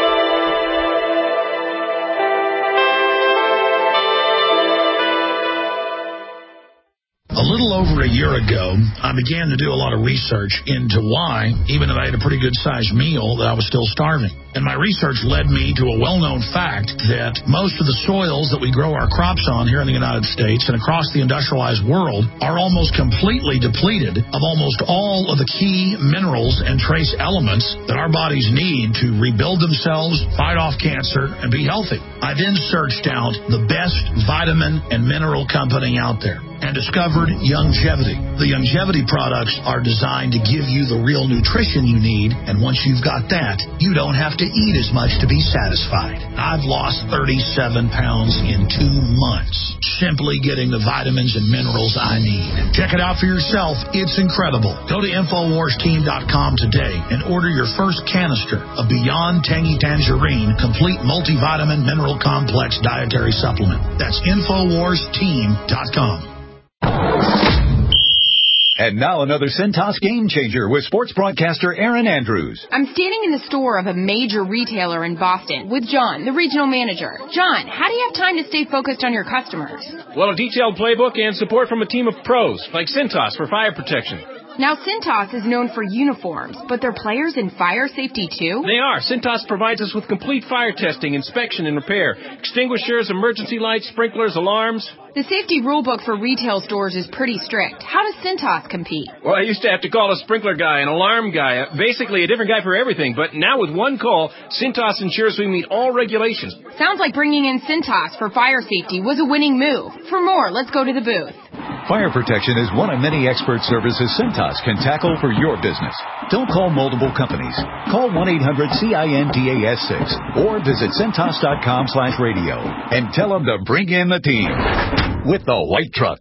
A little over a year ago, I began to do a lot of research into why, even if I had a pretty good-sized meal, that I was still starving. And my research led me to a well-known fact that most of the soils that we grow our crops on here in the United States and across the industrialized world are almost completely depleted of almost all of the key minerals and trace elements that our bodies need to rebuild themselves, fight off cancer, and be healthy. I then searched out the best vitamin and mineral company out there and discovered Youngevity. The Youngevity products are designed to give you the real nutrition you need, and once you've got that, you don't have to eat as much to be satisfied. I've lost thirty-seven pounds in two months, simply getting the vitamins and minerals I need. Check it out for yourself. It's incredible. Go to Infowars Team dot com today and order your first canister of Beyond Tangy Tangerine Complete Multivitamin Mineral Complex Dietary Supplement. That's Infowars Team dot com. And now another Cintas game changer with sports broadcaster Aaron Andrews. I'm standing in the store of a major retailer in Boston with John, the regional manager. John, how do you have time to stay focused on your customers? Well, a detailed playbook and support from a team of pros, like Cintas for fire protection. Now, Cintas is known for uniforms, but they're players in fire safety too? They are. Cintas provides us with complete fire testing, inspection, and repair. Extinguishers, emergency lights, sprinklers, alarms. The safety rulebook for retail stores is pretty strict. How does Cintas compete? Well, I used to have to call a sprinkler guy, an alarm guy, basically a different guy for everything. But now with one call, Cintas ensures we meet all regulations. Sounds like bringing in Cintas for fire safety was a winning move. For more, let's go to the booth. Fire protection is one of many expert services Cintas can tackle for your business. Don't call multiple companies. Call one eight hundred C I N T A S six or visit Cintas.com slash radio and tell them to bring in the team with the white truck.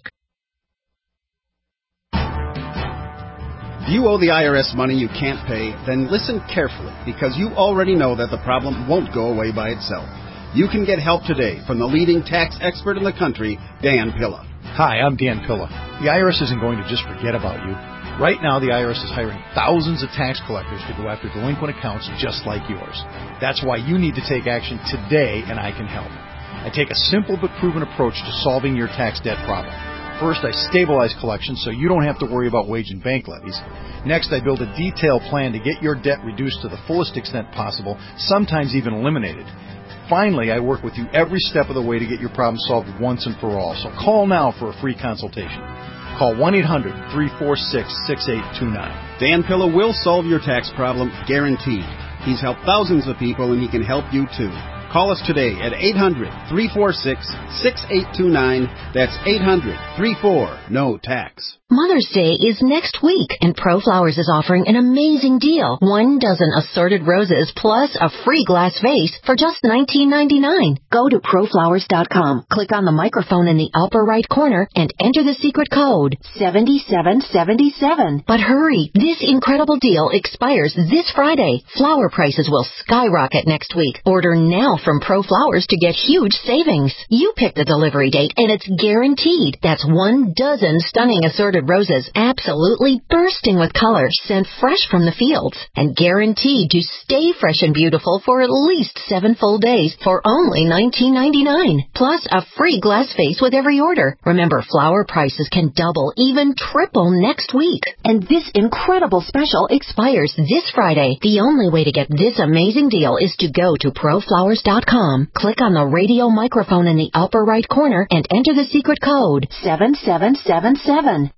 If you owe the I R S money you can't pay, then listen carefully, because you already know that the problem won't go away by itself. You can get help today from the leading tax expert in the country, Dan Pilla. Hi, I'm Dan Pilla. The I R S isn't going to just forget about you. Right now, the I R S is hiring thousands of tax collectors to go after delinquent accounts just like yours. That's why you need to take action today, and I can help. I take a simple but proven approach to solving your tax debt problem. First, I stabilize collections so you don't have to worry about wage and bank levies. Next, I build a detailed plan to get your debt reduced to the fullest extent possible, sometimes even eliminated. Finally, I work with you every step of the way to get your problem solved once and for all. So call now for a free consultation. Call one eight hundred three four six six eight two nine. Dan Pilla will solve your tax problem, guaranteed. He's helped thousands of people, and he can help you too. Call us today at eight hundred three four six six eight two nine. That's eight hundred three four N O tax. Mother's Day is next week, and ProFlowers is offering an amazing deal. One dozen assorted roses plus a free glass vase for just nineteen ninety-nine. Go to Proflowers dot com, click on the microphone in the upper right corner, and enter the secret code seven seven seven seven. But hurry, this incredible deal expires this Friday. Flower prices will skyrocket next week. Order now from ProFlowers to get huge savings. You pick the delivery date, and it's guaranteed. That's one dozen stunning assorted roses, absolutely bursting with color, sent fresh from the fields, and guaranteed to stay fresh and beautiful for at least seven full days for only nineteen ninety-nine. Plus a free glass vase with every order. Remember, flower prices can double, even triple next week. And this incredible special expires this Friday. The only way to get this amazing deal is to go to Proflowers dot com, click on the radio microphone in the upper right corner, and enter the secret code seven seven seven seven.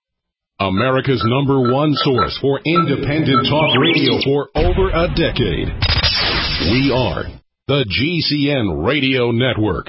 America's number one source for independent talk radio for over a decade. We are the G C N Radio Network.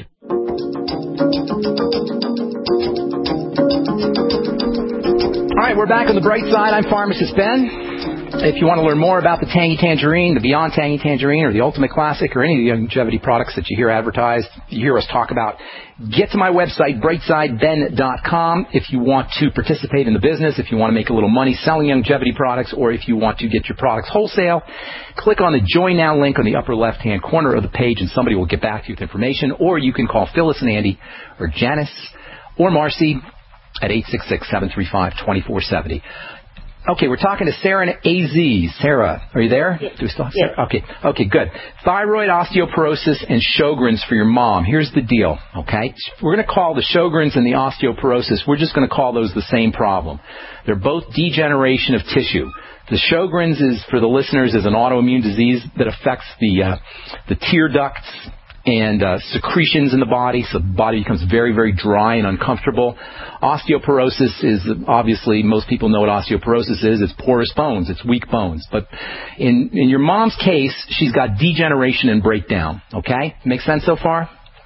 All right, we're back on the bright side. I'm Pharmacist Ben. If you want to learn more about the Tangy Tangerine, the Beyond Tangy Tangerine, or the Ultimate Classic, or any of the longevity products that you hear advertised, you hear us talk about, get to my website, brightside ben dot com, if you want to participate in the business, if you want to make a little money selling longevity products, or if you want to get your products wholesale. Click on the Join Now link on the upper left-hand corner of the page, and somebody will get back to you with information, or you can call Phyllis and Andy, or Janice, or Marcy at eight six six, seven three five, two four seven zero. Okay, we're talking to Sarah in A Z. Sarah, are you there? Yes. Do we still have Yes. Sarah? Okay, okay, good. Thyroid osteoporosis and Sjogren's for your mom. Here's the deal, okay? We're going to call the Sjogren's and the osteoporosis, we're just going to call those the same problem. They're both degeneration of tissue. The Sjogren's is, for the listeners, is an autoimmune disease that affects the uh, the tear ducts and uh, secretions in the body, so the body becomes very, very dry and uncomfortable. Osteoporosis is, obviously, most people know what osteoporosis is. It's porous bones. It's weak bones. But in, in your mom's case, she's got degeneration and breakdown, okay? Make sense so far?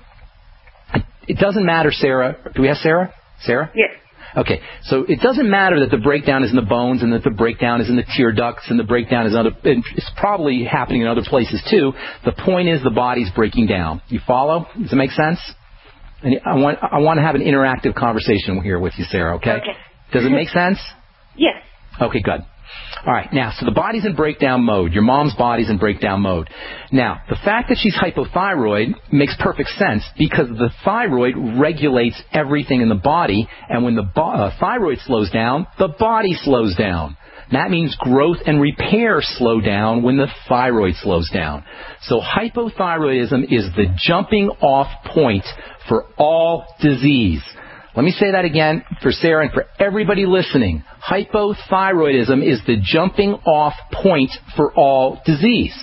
It doesn't matter, Sarah. Do we have Sarah? Sarah? Yes. Okay, so it doesn't matter that the breakdown is in the bones and that the breakdown is in the tear ducts and the breakdown is in other, it's probably happening in other places too. The point is the body's breaking down. You follow? Does it make sense? And I want, I want to have an interactive conversation here with you, Sarah, okay? Okay. Does it make sense? Yes. Okay, good. All right, now, so the body's in breakdown mode. Your mom's body's in breakdown mode. Now, the fact that she's hypothyroid makes perfect sense because the thyroid regulates everything in the body, and when the bo- uh, thyroid slows down, the body slows down. That means growth and repair slow down when the thyroid slows down. So hypothyroidism is the jumping off point for all disease. Let me say that again for Sarah and for everybody listening. Hypothyroidism is the jumping off point for all disease.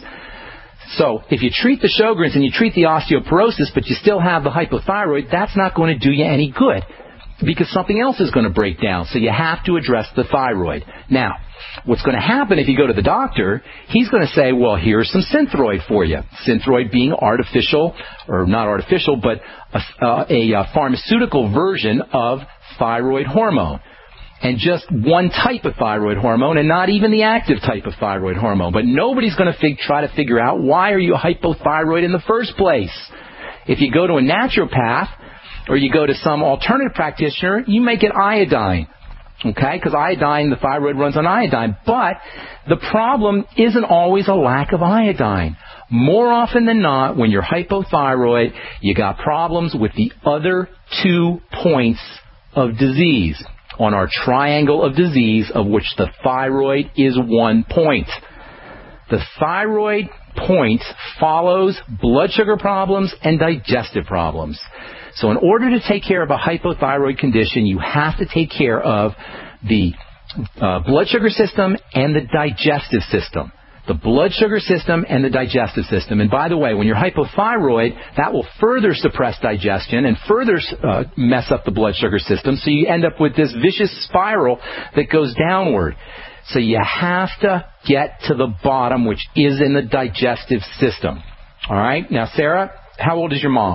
So if you treat the Sjogren's and you treat the osteoporosis, but you still have the hypothyroid, that's not going to do you any good because something else is going to break down. So you have to address the thyroid. Now, what's going to happen if you go to the doctor, he's going to say, well, here's some Synthroid for you. Synthroid being artificial, or not artificial, but a, uh, a, a pharmaceutical version of thyroid hormone. And just one type of thyroid hormone, and not even the active type of thyroid hormone. But nobody's going to fig- try to figure out why are you hypothyroid in the first place. If you go to a naturopath or you go to some alternative practitioner, you may get iodine. Okay, because iodine, the thyroid runs on iodine. But the problem isn't always a lack of iodine. More often than not, when you're hypothyroid, you got problems with the other two points of disease on our triangle of disease, of which the thyroid is one point. The thyroid point follows blood sugar problems and digestive problems. So in order to take care of a hypothyroid condition, you have to take care of the uh, blood sugar system and the digestive system. The blood sugar system and the digestive system. And by the way, when you're hypothyroid, that will further suppress digestion and further uh, mess up the blood sugar system. So you end up with this vicious spiral that goes downward. So you have to get to the bottom, which is in the digestive system. All right? Now, Sarah, how old is your mom?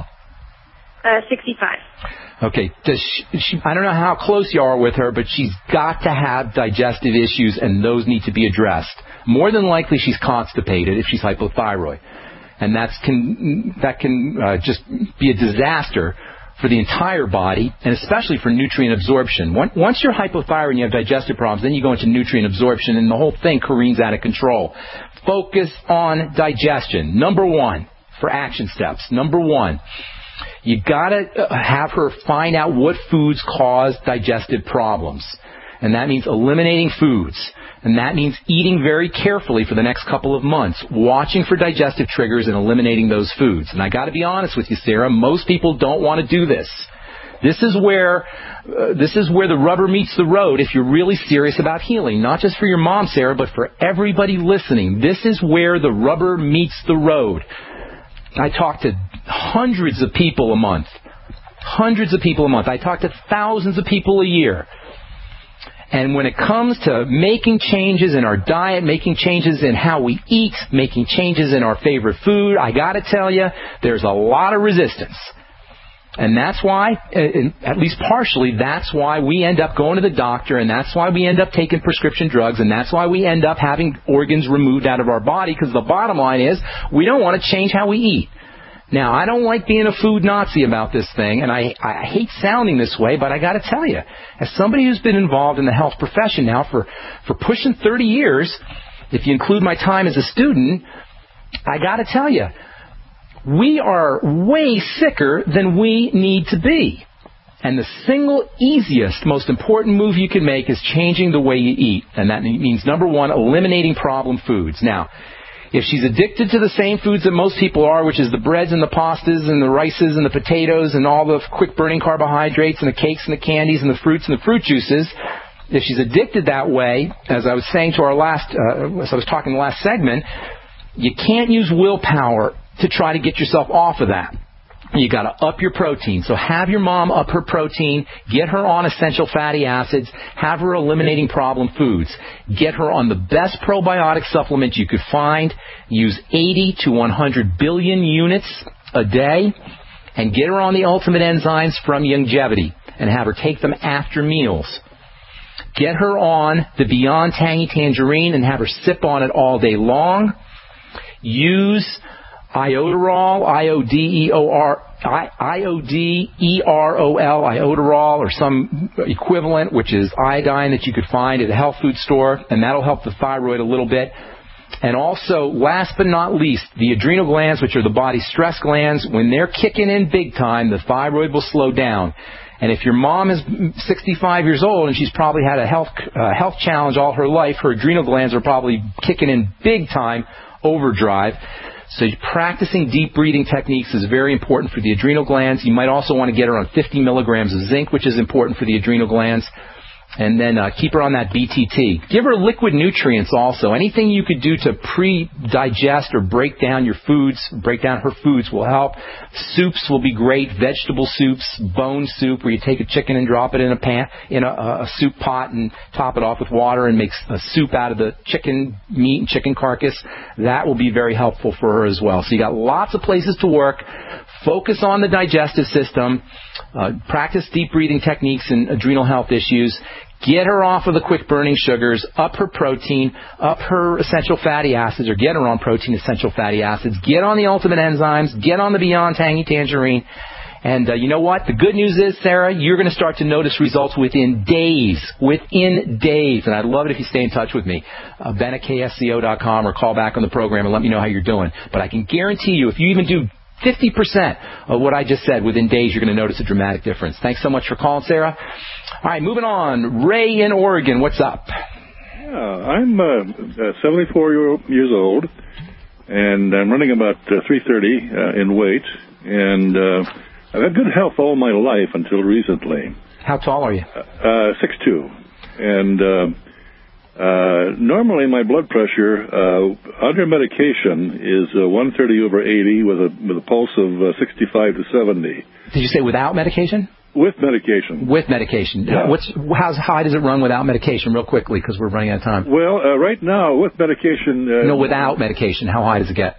Uh, sixty-five. Okay. Does she, she, I don't know how close you are with her, but she's got to have digestive issues, and those need to be addressed. More than likely, she's constipated if she's hypothyroid. And that's can, that can uh, just be a disaster for the entire body, and especially for nutrient absorption. Once you're hypothyroid and you have digestive problems, then you go into nutrient absorption, and the whole thing careens out of control. Focus on digestion. Number one, for action steps. Number one, you got to have her find out what foods cause digestive problems. And that means eliminating foods. And that means eating very carefully for the next couple of months, watching for digestive triggers and eliminating those foods. And I got to be honest with you, Sarah, most people don't want to do this. This is where uh, this is where the rubber meets the road if you're really serious about healing. Not just for your mom, Sarah, but for everybody listening. This is where the rubber meets the road. I talk to hundreds of people a month. Hundreds of people a month. I talk to thousands of people a year. And when it comes to making changes in our diet, making changes in how we eat, making changes in our favorite food, I got to tell you, there's a lot of resistance. And that's why, at least partially, that's why we end up going to the doctor, and that's why we end up taking prescription drugs, and that's why we end up having organs removed out of our body, because the bottom line is we don't want to change how we eat. Now, I don't like being a food Nazi about this thing, and I, I hate sounding this way, but I got to tell you, as somebody who's been involved in the health profession now for, for pushing thirty years, if you include my time as a student, I got to tell you, we are way sicker than we need to be. And the single easiest, most important move you can make is changing the way you eat. And that means, number one, eliminating problem foods. Now, if she's addicted to the same foods that most people are, which is the breads and the pastas and the rices and the potatoes and all the quick-burning carbohydrates and the cakes and the candies and the fruits and the fruit juices, if she's addicted that way, as I was saying to our last, uh, as I was talking in the last segment, you can't use willpower to try to get yourself off of that. You got to up your protein. So have your mom up her protein, get her on essential fatty acids, have her eliminating problem foods. Get her on the best probiotic supplement you could find. Use eighty to one hundred billion units a day, and get her on the ultimate enzymes from Youngevity and have her take them after meals. Get her on the Beyond Tangy Tangerine and have her sip on it all day long. Use Ioderol, I O D E O R, I O D E R O L, Ioderol, or some equivalent, which is iodine that you could find at a health food store, and that'll help the thyroid a little bit. And also, last but not least, the adrenal glands, which are the body's stress glands, when they're kicking in big time, the thyroid will slow down. And if your mom is sixty-five years old and she's probably had a health uh, health challenge all her life, her adrenal glands are probably kicking in big time, overdrive. So practicing deep breathing techniques is very important for the adrenal glands. You might also want to get her on fifty milligrams of zinc, which is important for the adrenal glands. And then uh, keep her on that B T T. Give her liquid nutrients also. Anything you could do to pre-digest or break down your foods, break down her foods will help. Soups will be great. Vegetable soups, bone soup, where you take a chicken and drop it in a pan, in a, a soup pot and top it off with water and make a soup out of the chicken meat and chicken carcass. That will be very helpful for her as well. So you got lots of places to work. Focus on the digestive system. Uh, practice deep breathing techniques and adrenal health issues. Get her off of the quick-burning sugars, up her protein, up her essential fatty acids, or get her on protein essential fatty acids. Get on the ultimate enzymes. Get on the Beyond Tangy Tangerine. And uh, you know what? The good news is, Sarah, you're going to start to notice results within days. Within days. And I'd love it if you stay in touch with me. Uh, Ben at K S C O dot com or call back on the program and let me know how you're doing. But I can guarantee you, if you even do fifty percent of what I just said, within days you're going to notice a dramatic difference. Thanks so much for calling, Sarah. All right, moving on. Ray in Oregon, what's up? Yeah, I'm uh, seventy-four years old, and I'm running about uh, three thirty uh, in weight, and uh, I've had good health all my life until recently. How tall are you? Uh, six two, and uh, uh, normally my blood pressure uh, under medication is uh, one thirty over eighty with a with a pulse of uh, sixty-five to seventy. Did you say without medication? With medication. With medication. Yeah. What's how's high does it run without medication? Real quickly, because we're running out of time. Well, uh, right now with medication. Uh, no, without medication, how high does it get?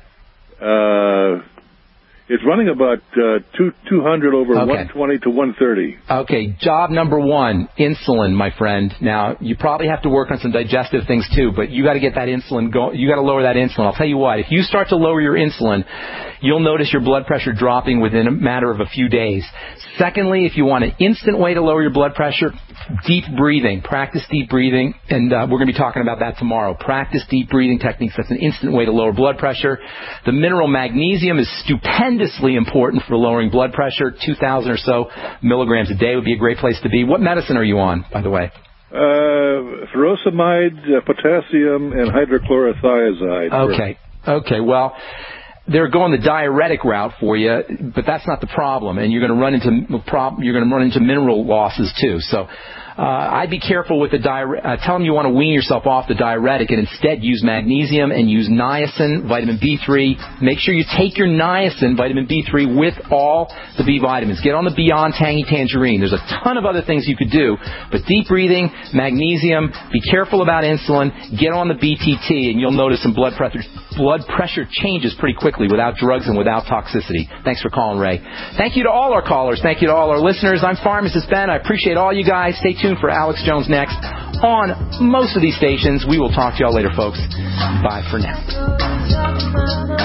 Uh, it's running about uh, two two hundred over okay. one twenty to one thirty. Okay, job number one, insulin, my friend. Now you probably have to work on some digestive things too, but you got to get that insulin go. You got to lower that insulin. I'll tell you what. If you start to lower your insulin, you'll notice your blood pressure dropping within a matter of a few days. Secondly, if you want an instant way to lower your blood pressure, deep breathing. Practice deep breathing, and uh, we're going to be talking about that tomorrow. Practice deep breathing techniques. That's an instant way to lower blood pressure. The mineral magnesium is stupendously important for lowering blood pressure. two thousand or so milligrams a day would be a great place to be. What medicine are you on, by the way? Uh, furosemide, uh, potassium, and hydrochlorothiazide. Okay. Okay, well, they're going the diuretic route for you, but that's not the problem, and you're going to run into prob- you're going to run into mineral losses too. So uh, I'd be careful with the diuretic. Uh, tell them you want to wean yourself off the diuretic and instead use magnesium and use niacin, vitamin B three. Make sure you take your niacin, vitamin B three, with all the B vitamins. Get on the Beyond Tangy Tangerine. There's a ton of other things you could do, but deep breathing, magnesium, be careful about insulin, get on the B T T, and you'll notice some blood pressure blood pressure changes pretty quickly without drugs and without toxicity. Thanks for calling, Ray. Thank you to all our callers. Thank you to all our listeners. I'm Pharmacist Ben. I appreciate all you guys. Stay tuned for Alex Jones next on most of these stations. We will talk to y'all later, folks. Bye for now.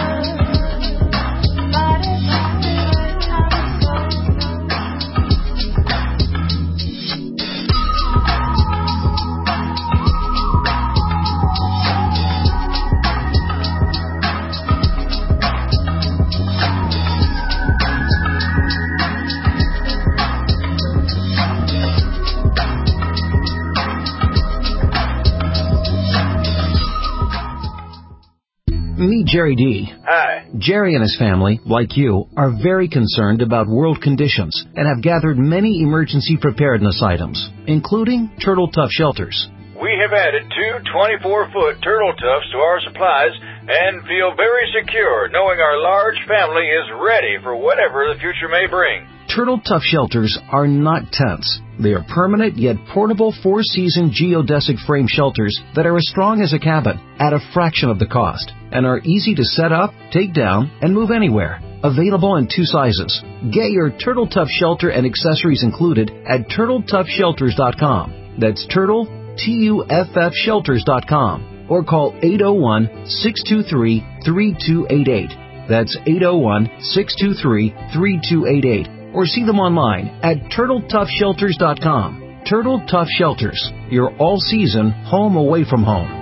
Meet Jerry D. Hi. Jerry and his family, like you, are very concerned about world conditions and have gathered many emergency preparedness items, including Turtle Tough shelters. We have added two twenty-four foot Turtle Toughs to our supplies and feel very secure knowing our large family is ready for whatever the future may bring. Turtle Tough shelters are not tents. They are permanent yet portable four-season geodesic frame shelters that are as strong as a cabin at a fraction of the cost and are easy to set up, take down, and move anywhere. Available in two sizes. Get your Turtle Tough shelter and accessories included at turtle tough shelters dot com. That's Turtle, T U F F shelters dot com. Or call eight oh one, six two three, three two eight eight. That's eight oh one, six two three, three two eight eight. Or see them online at turtle tough shelters dot com. Turtle Tough Shelters, your all-season home away from home.